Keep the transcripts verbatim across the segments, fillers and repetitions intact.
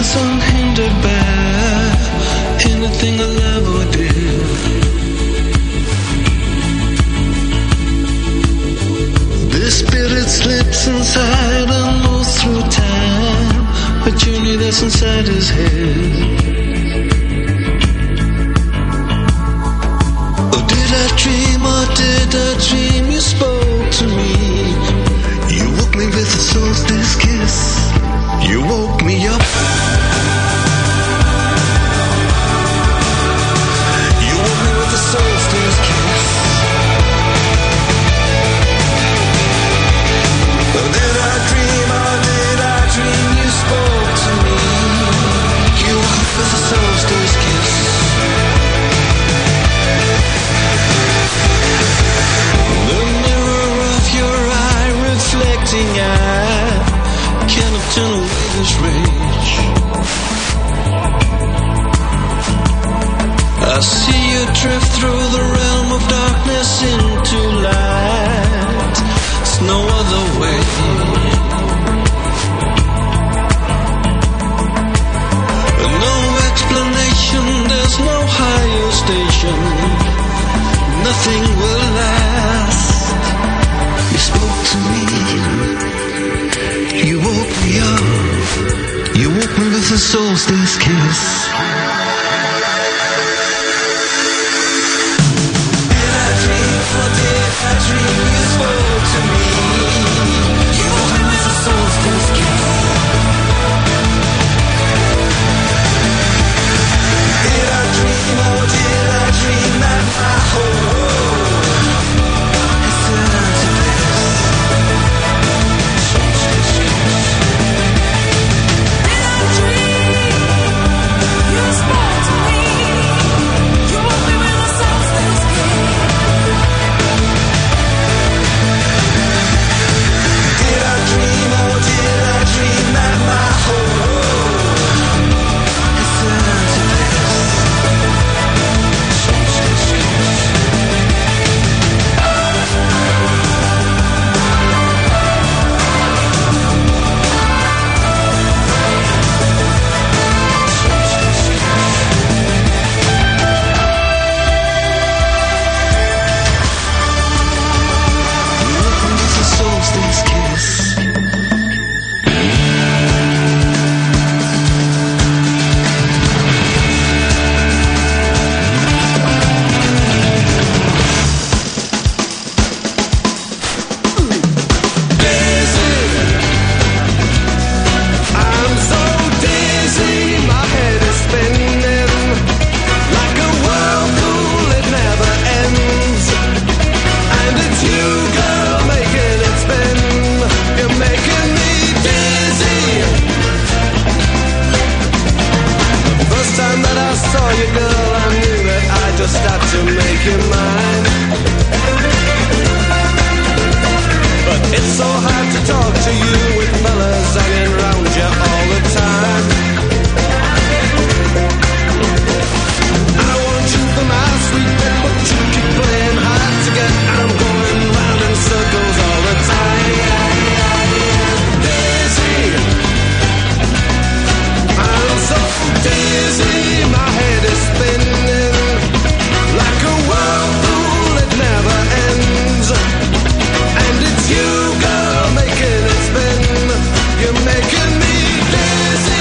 dance unhindered by anything I'll ever do. The spirit slips inside and moves through time, a journey that's inside his head. Oh, did I dream or did I dream you spoke to me? You woke me with a solstice kiss. You woke me up. You woke me with a solstice kiss. Oh, did I dream or did I dream you spoke to me? You woke me with a solstice kiss. The mirror of your eye reflecting eye cannot turn away this rage. I see you drift through the realm of darkness into light. There's no other way. No explanation, there's no higher station. Nothing will last. You spoke to me. You woke me up. You woke me with a solstice kiss. Did I dream or did I dream you spoke to me? You woke me with a solstice kiss. Did I dream or did I dream that my whole world has turned to bliss? Did I dream you spoke to me? You woke me with a solstice kiss. Did I dream or did I dream that my whole world has turned to bliss? Solstice kiss. Start to make you mine. But it's so hard to talk to you with fellas hanging around you all the time. I want you for my sweet pet, but you keep playing hard to get. I'm going round in circles all the time. Daisy, I'm so dizzy, my head is spinning like a whirlpool that never ends. And it's you, girl, making it spin. You're making me dizzy.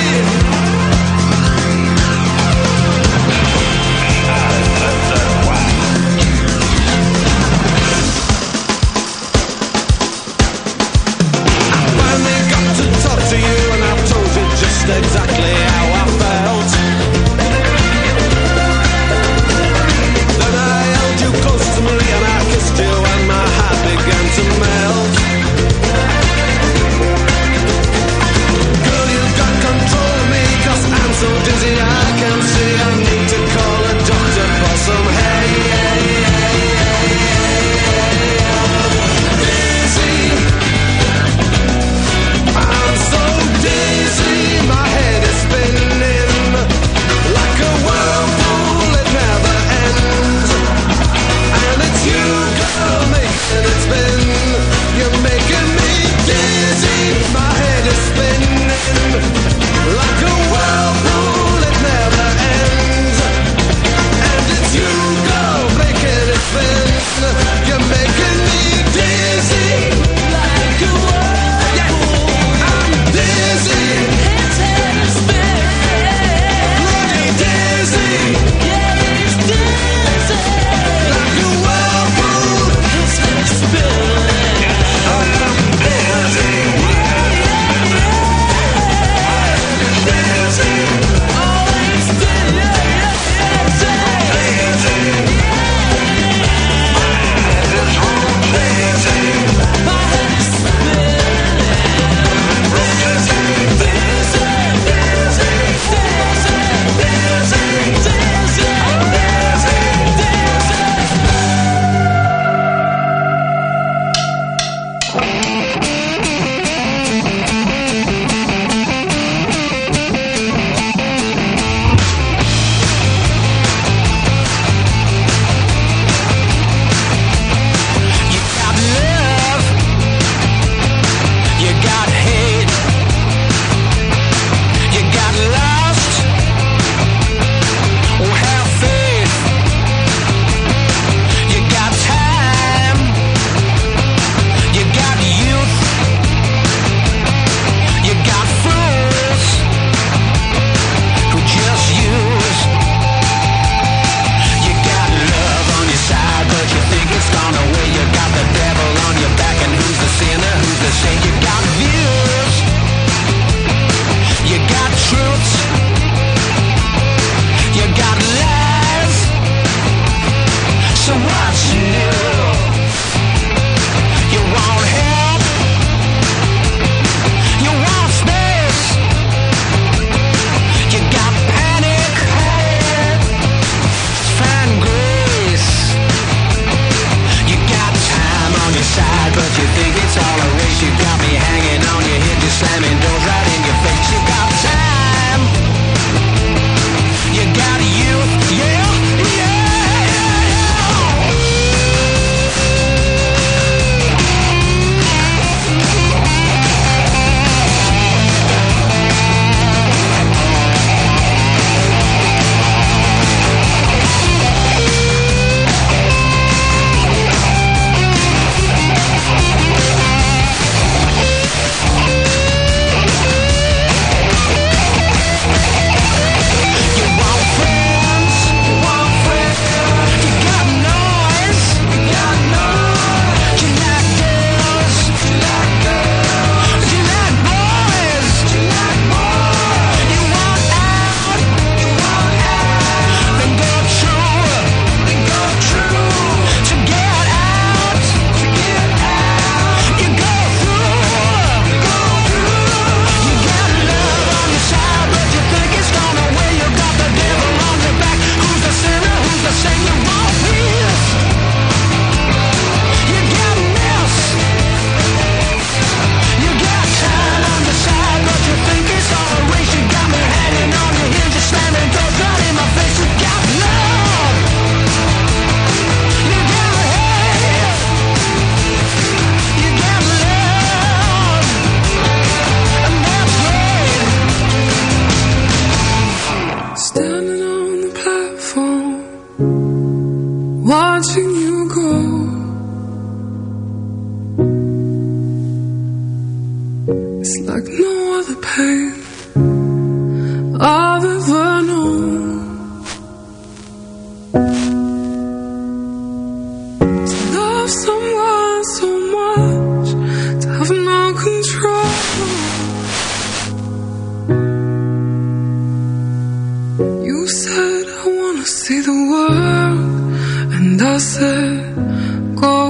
You said I wanna see the world, and I said go.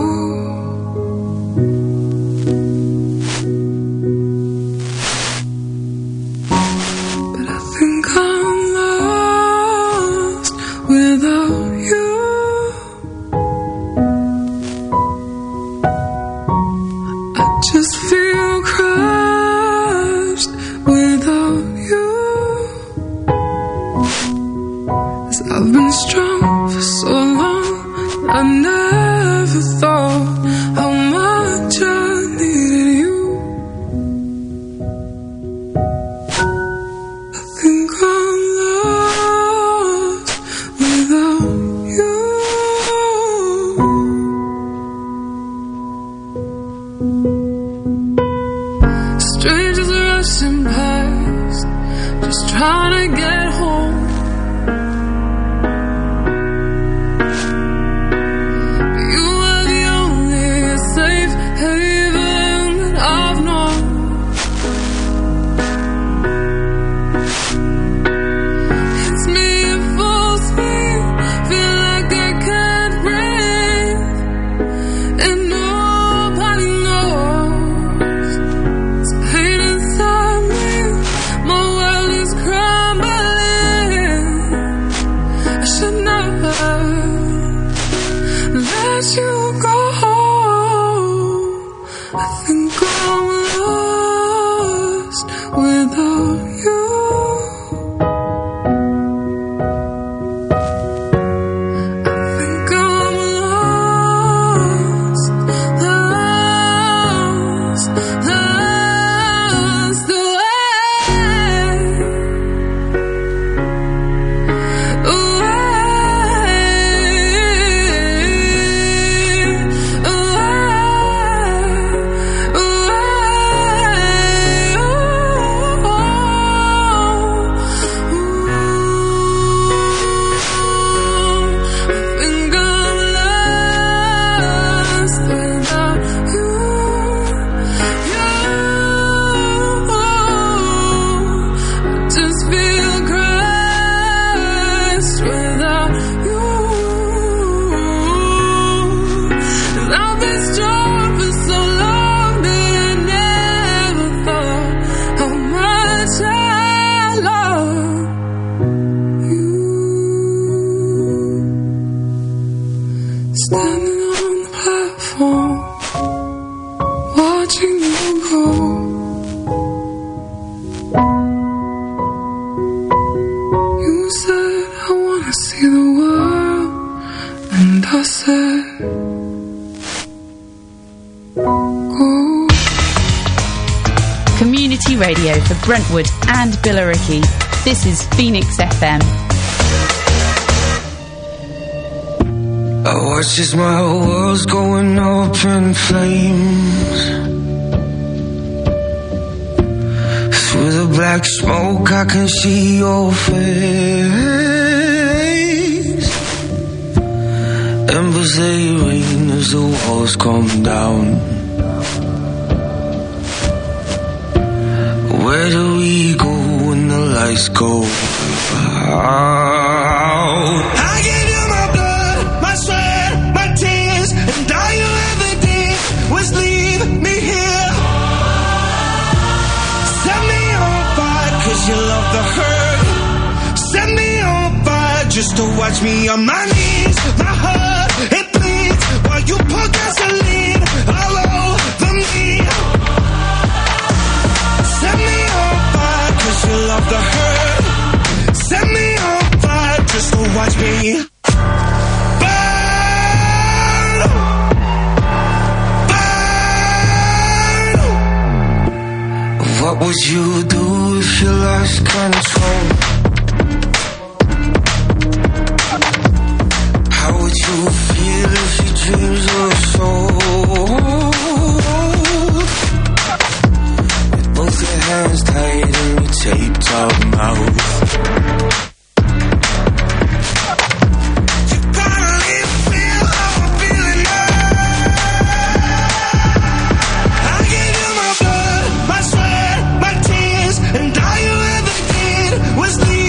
But I think I'm lost without you. I just feel crushed without you. I've been strong for so long, I never thought how much I needed you. I think I'm lost without you. Strangers rushing past, just trying to get home. Radio for Brentwood and Billericay. This is Phoenix F M. I watch as my world's going up in flames. Through the black smoke I can see your face. Embers they rain as the walls come down. Where do we go when the lights go out? I gave you my blood, my sweat, my tears, and all you ever did was leave me here. Set me on fire cause you love the hurt. Set me on fire just to watch me on my knees. My heart, it bleeds while you pour gasoline all over me. Set me on fire cause you love the hurt. Set me on fire just to watch me burn. Burn. What would you do if you lost control? How would you feel if your dreams were sold? Both your hands tight and your taped up mouth. You finally feel how I'm feeling now. I gave you my blood, my sweat, my tears, and all you ever did was leave.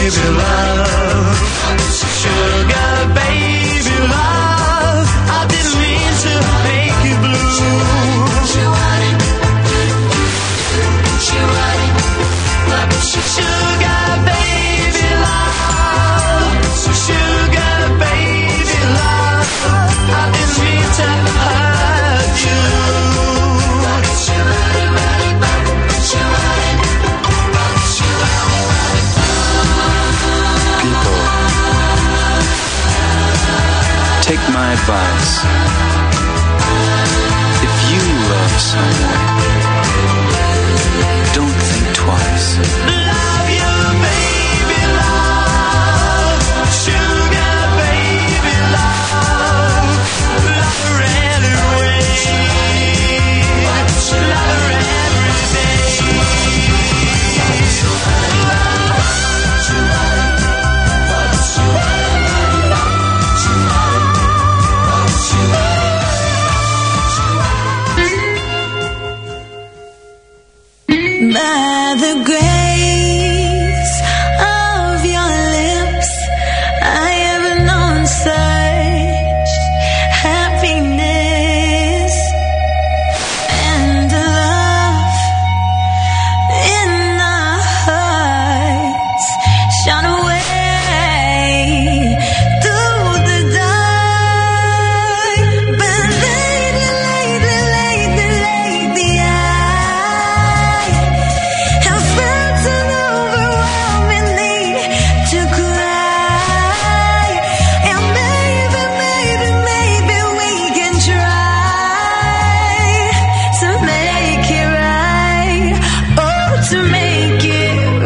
baby love, sugar baby love, I didn't mean to make you blue. Sugar baby love, sugar baby love, I didn't mean to hurt you. People, take my advice. If you love someone, don't think twice. Love you, baby, love. Sugar, baby, love. Love her anyway. Love her every day. By the grace of your lips, I have known such happiness and love in our hearts shone away through the dark. But lately, lately, lately, lately, I have felt an overwhelming need to cry. And maybe, maybe, maybe we can try to make it right. Oh, to make it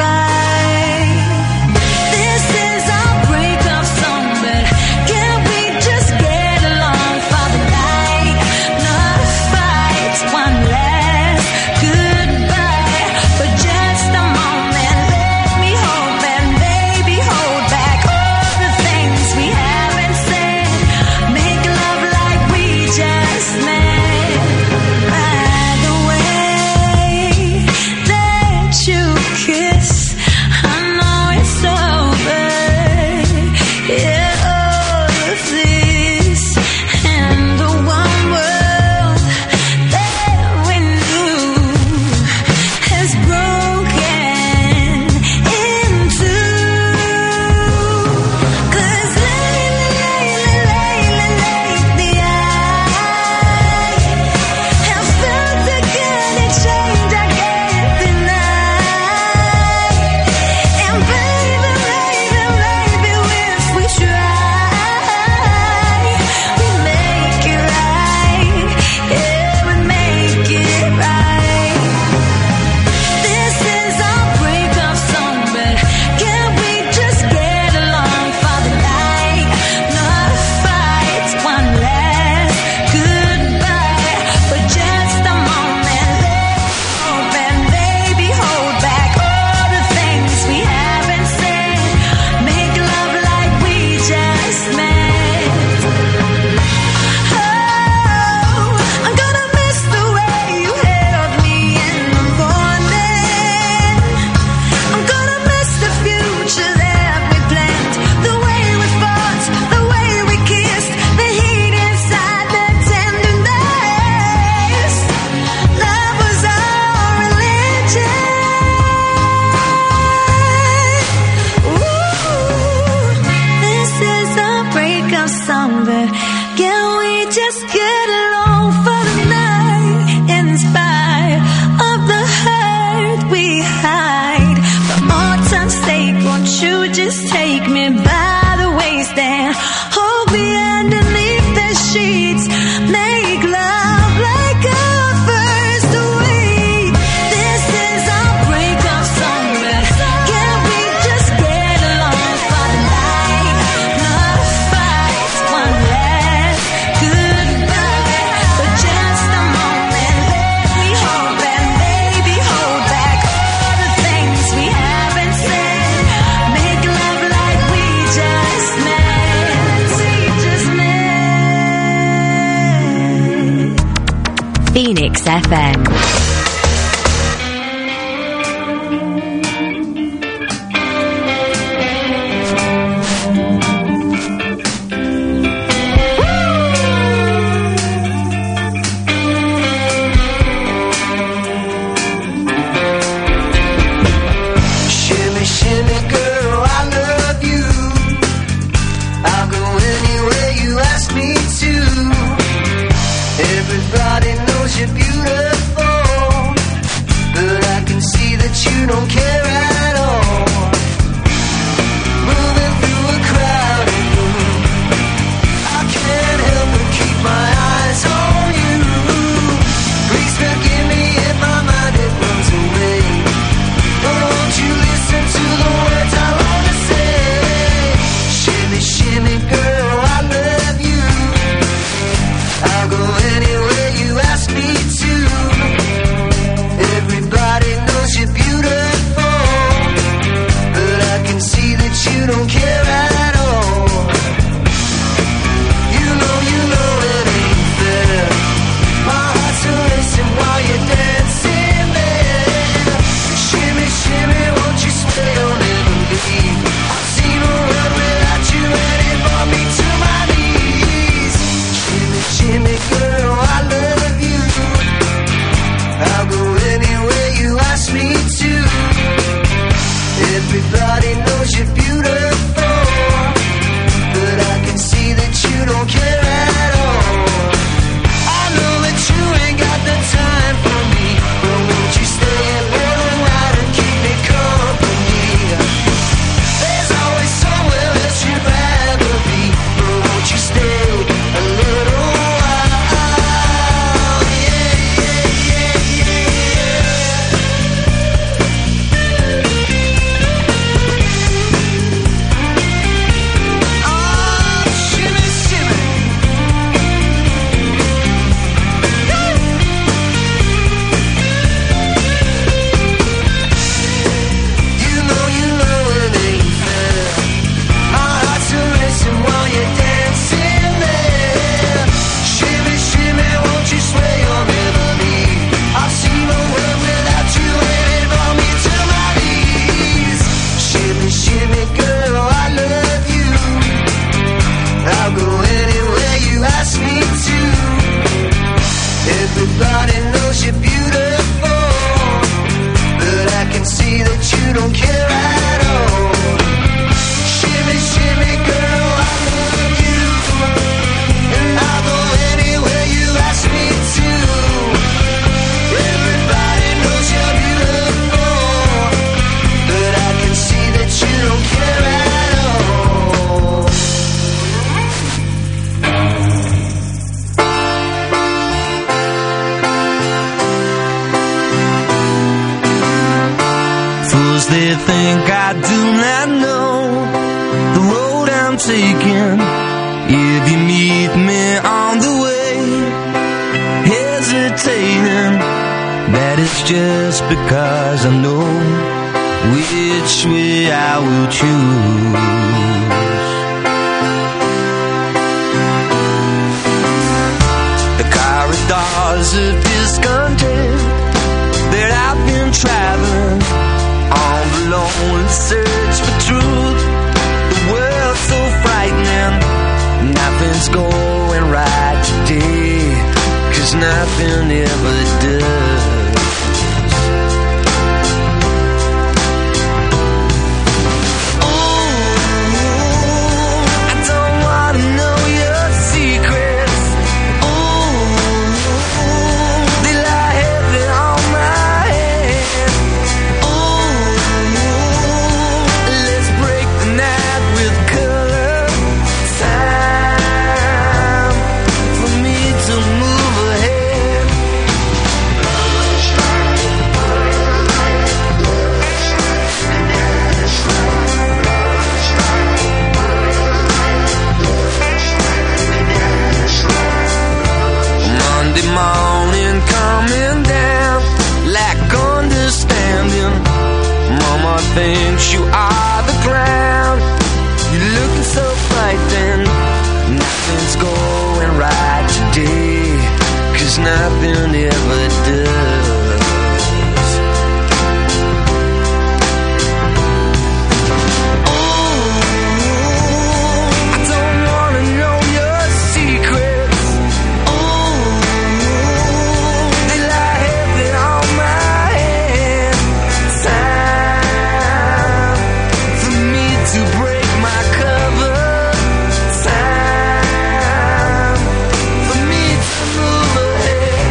right. This is our breakup song, but can't we just get along for the night? Not fight one last goodbye, but just a moment. Let me hold and baby hold back all the things we haven't said. Make love like we just met. By the way that you kiss, I know it's over. Yeah, all of this and the one world that we knew has broken in two. 'Cause lately, lately, lately, lately, I have felt a good exchange I can't deny. And baby, baby, baby, if we try, we make it right. Yeah, we make it right. This is our breakup song, but can't we just get along for the night? Not fight one last goodbye, but just a moment. Let's hope and baby hold back all the things we haven't said. Make love like we just met. Oh, I'm gonna miss the way you held me in the morning. I'm gonna miss the future that we planned, the way we fought, the way we kissed, the heat inside, the tenderness. Love was our religion. Ooh, this is a breakup song, but can we just get along for the night? In spite of the hurt we hide, for all time's sake, won't you just take me by the waist and hold me underneath the sheets? Make love like our first week. This is our breakup song, but can we just get along for the night? Not fight one last goodbye, but just a moment. Let me hold and baby hold back all the things we haven't said. Make love like we just met. We just met. Phoenix F M. taken. If you meet me on the way, hesitating, that is just because I know which way I will choose. The corridors of discontent that I've been traveling on the lonely search for truth. The world's so frightening, nothing's going right today, 'cause nothing ever does. Thinks you are the ground. You're looking so frightened. Nothing's going right today, 'cause nothing ever does. Oh, I don't wanna know your secrets. Oh, they lie heavy on my head. Time to break my cover, time for me to move ahead.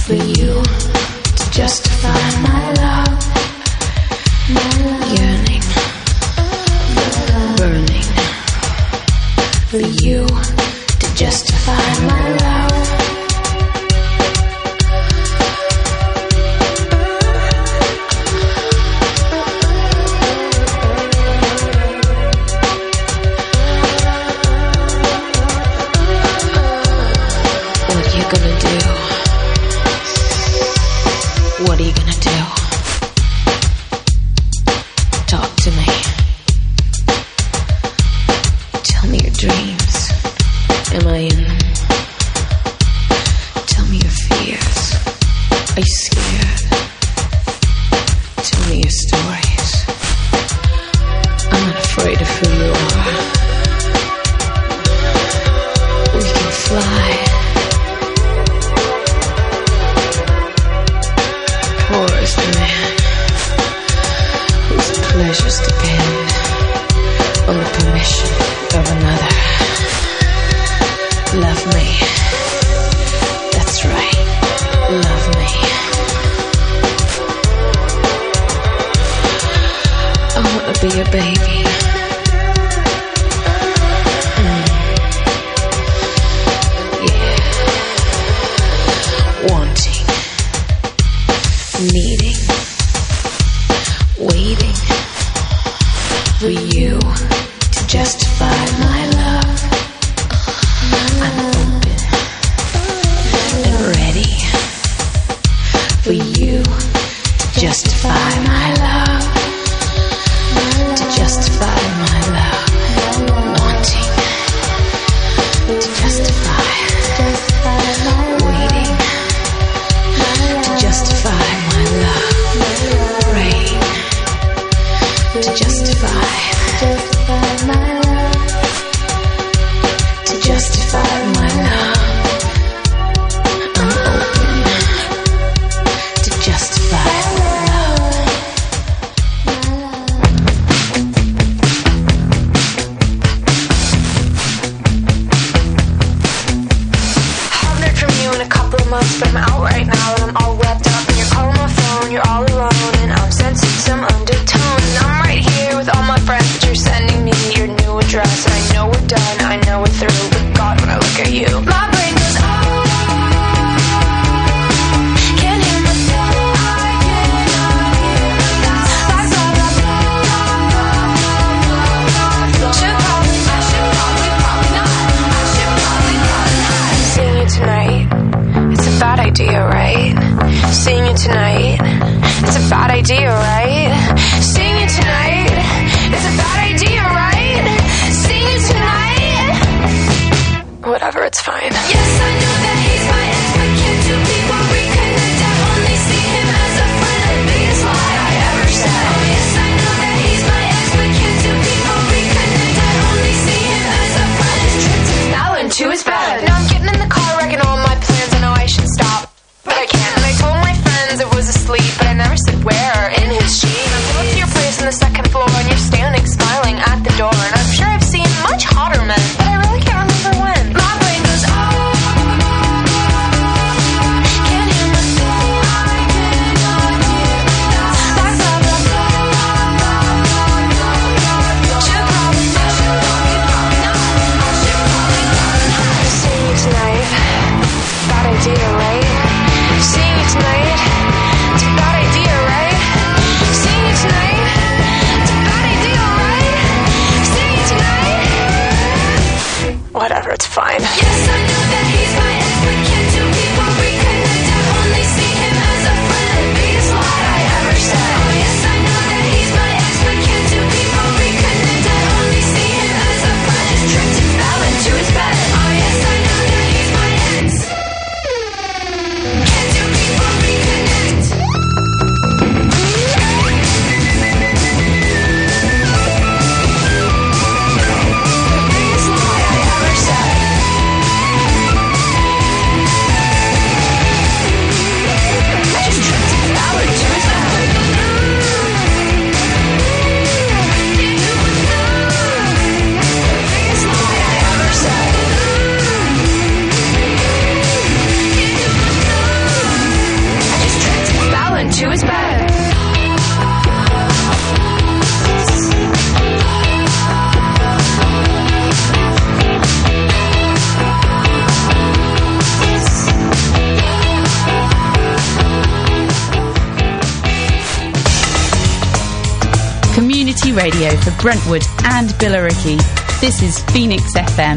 for you to justify my love, my love. Yearning, burning for you to justify my love. What are you gonna do? Talk to me. Tell me your dreams. Am I in them? Tell me your fears. Are you scared? Tell me your stories. I'm not afraid of who you are. We can fly. Poor is the man whose pleasures depend on the permission of another. Love me. That's right. Love me. I want to be your baby. Mm. Yeah. Wanting. Needing, waiting for you to justify my love. I'm open and ready for you to justify my love. To justify my love. Wanting to justify. Waiting to justify my love. Praying to justify. To justify my love. I'm open to justify my love. Haven't heard from you in a couple of months, but I'm out right now and I'm all wrapped up. And you're calling my phone, you're all alone, and I'm sensing some undertone. And I'm right here with all my friends, but you're sending me your new address. And I know we're done, I know we're through, but God, when I look at you, my brain goes, oh. Can't hear myself, I cannot hear myself. Should probably, I should probably, probably not. I should probably, probably not. Seeing you tonight, it's a bad idea, right? Seeing you tonight, it's a bad idea, right? Seeing you tonight, it's a bad idea, right? Seeing you tonight, whatever, it's fine. Yes, I know that he's my ex, but can't two people reconnect? I only see him as a friend, the biggest lie I ever said. Oh yes, I know that he's my ex, but can't two people reconnect? I only see him as a friend. His trip to now into his bed. Now I'm getting in the car, wrecking all my plans. I know I should stop, but I can't. And I told my friends it was asleep, but I never said where or in his sheet. I pull up to your place on the second floor, and you're standing smiling at the door. And I'm sure I've seen much hotter men, but I really can't remember when. My brain goes, oh. community radio for Brentwood and Billericay. This is Phoenix F M.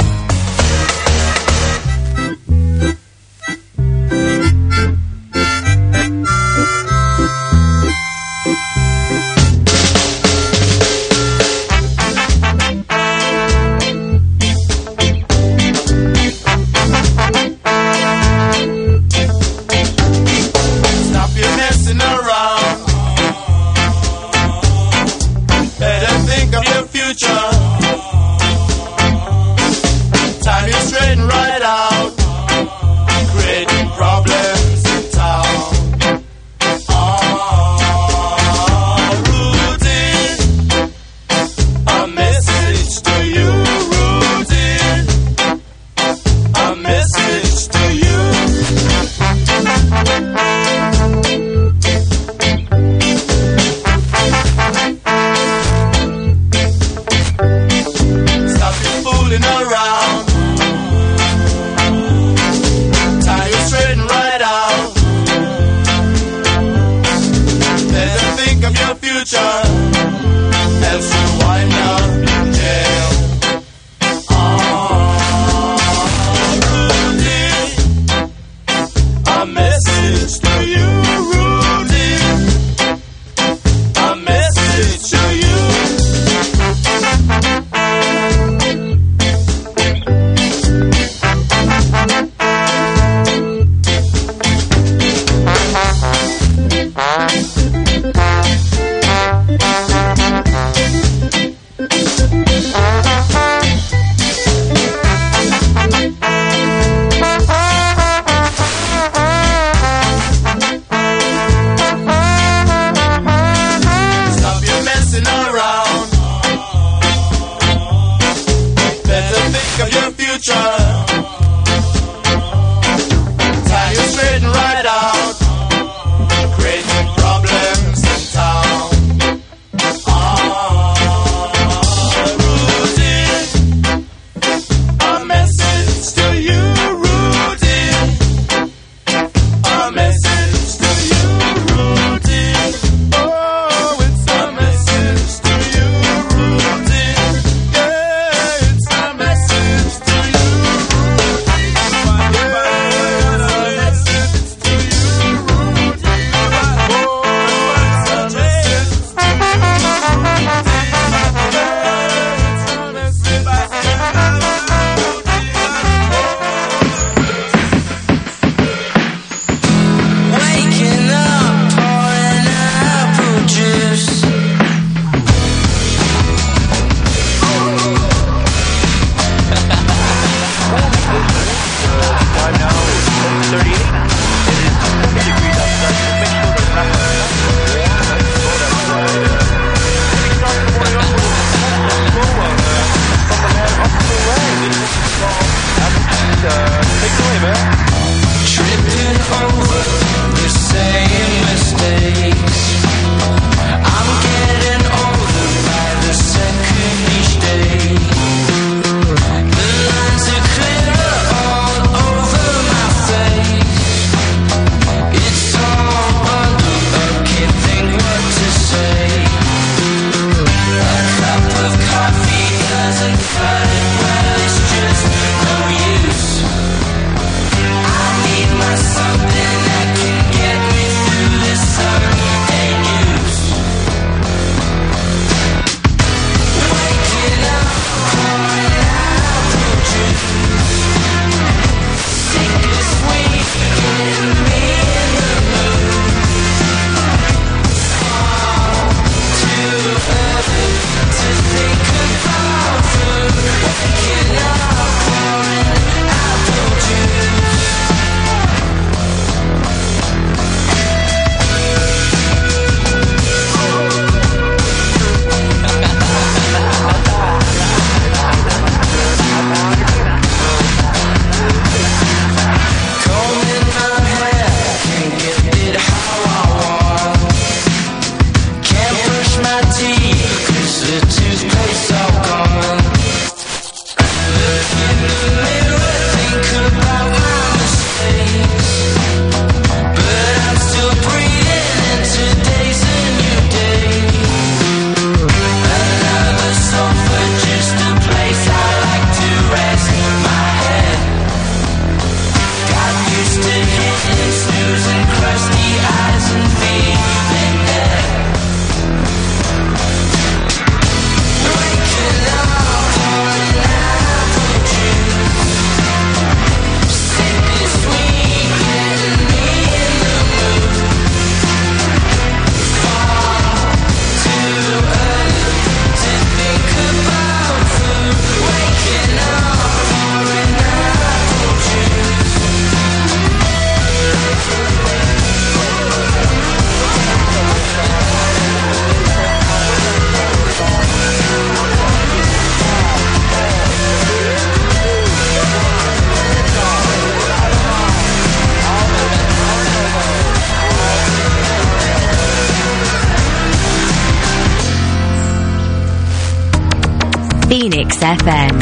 Phoenix F M.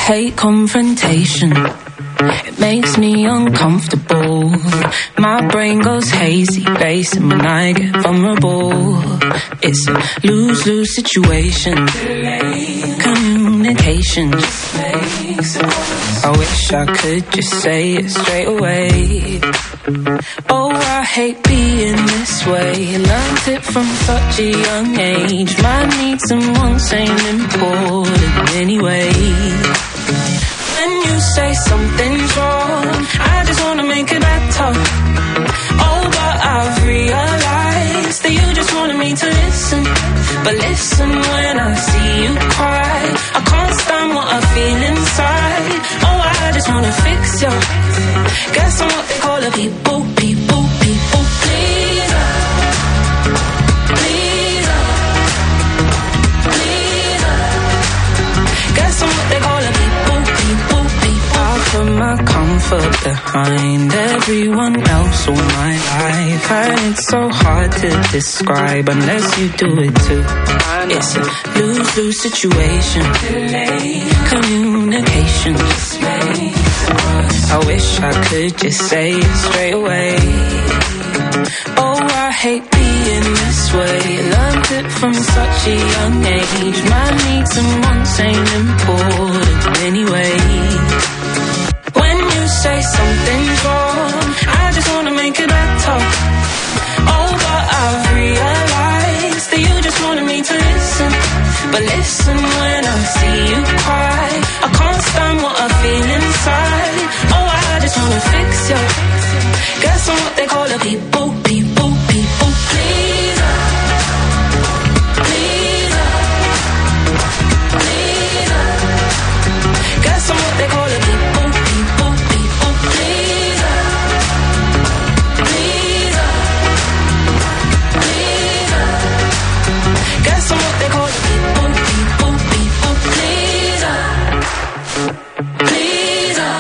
hate confrontation. It makes me uncomfortable. My brain goes hazy, racing when I get vulnerable. It's a lose-lose situation. Communication just makes it worse. I wish I could just say it straight away. Oh, I hate being this way. Learned it from such a young age. Might need someone sane and important anyway. When you say something's wrong, I just wanna make it better. Oh, but I've realized that you just wanted me to listen. But listen when I see you cry. I can't stand what I feel inside. Oh, I just wanna fix you. Guess I'm what they call a people, people, people pleaser. Pleaser. Pleaser. Guess I'm what they call a people, people, people. I put my comfort behind everyone else all my life, and it's so hard to describe unless you do it too. It's a lose-lose situation. Communication just makes it worse. I wish I could just say it straight away. Oh, I hate being this way. Learned it from such a young age. Might need someone sane and important anyway. When you say something's wrong, I just wanna make it better. Oh, but I've realized that you just wanted me to listen. But listen when I see you cry. I can't stand what I feel inside. Oh, I just wanna fix you. Guess I'm what they call a people, people, people pleaser. Pleaser. Pleaser. Guess I'm what they call a people, people, people pleaser. Pleaser. Pleaser. Guess I'm what they call a people, people, people pleaser. Pleaser.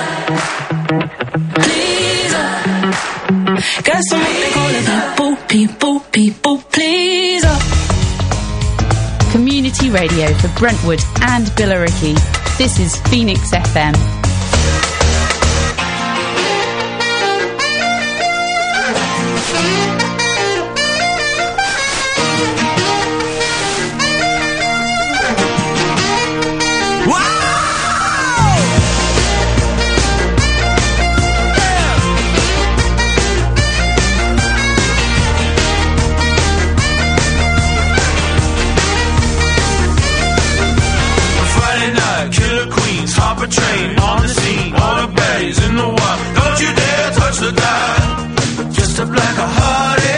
Pleaser. Guess I'm what they call a people, people, people pleaser. Community radio for Brentwood and Billericay. This is Phoenix F M. Train on the scene, all the baddies in the wild. Don't you dare touch the dial. Just a black hearted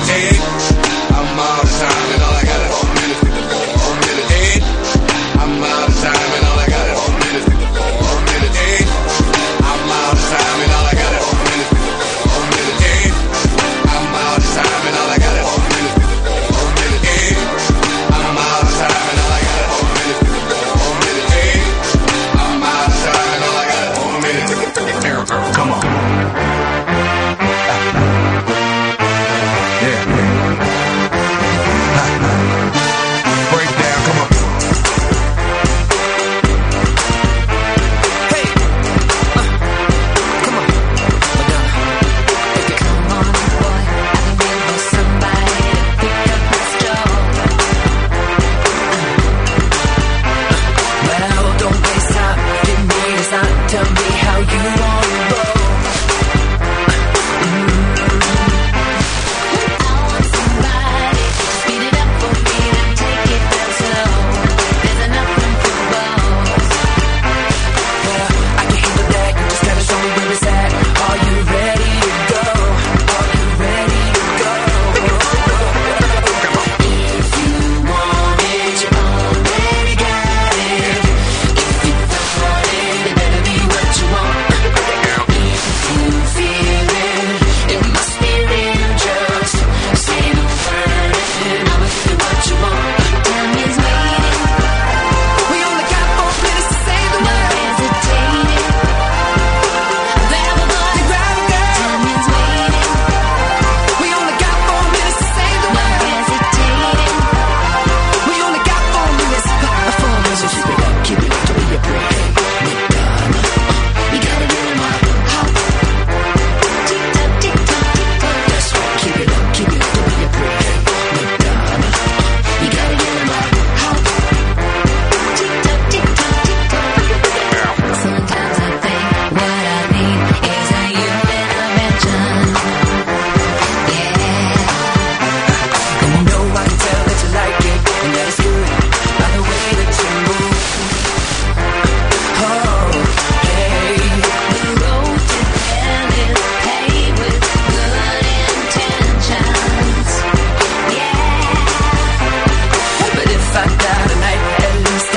Hey,